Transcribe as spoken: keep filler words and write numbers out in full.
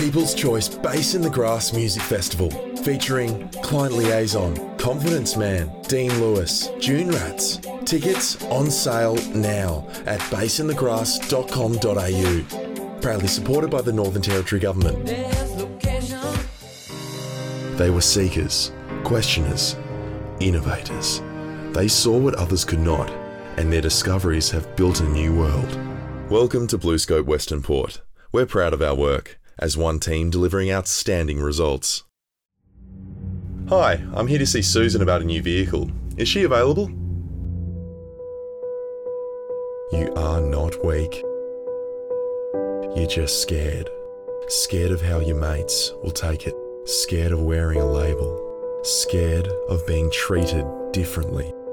People's Choice Bass in the Grass Music Festival, featuring Client Liaison, Confidence Man, Dean Lewis, June Rats. Tickets on sale now at bass in the grass dot com dot a u. Proudly supported by the Northern Territory Government. They were seekers, questioners, innovators. They saw what others could not, and their discoveries have built a new world. Welcome to BlueScope Western Port. We're proud of our work, as one team delivering outstanding results. Hi, I'm here to see Susan about a new vehicle. Is she available? You are not weak. You're just scared. Scared of how your mates will take it. Scared of wearing a label. Scared of being treated differently.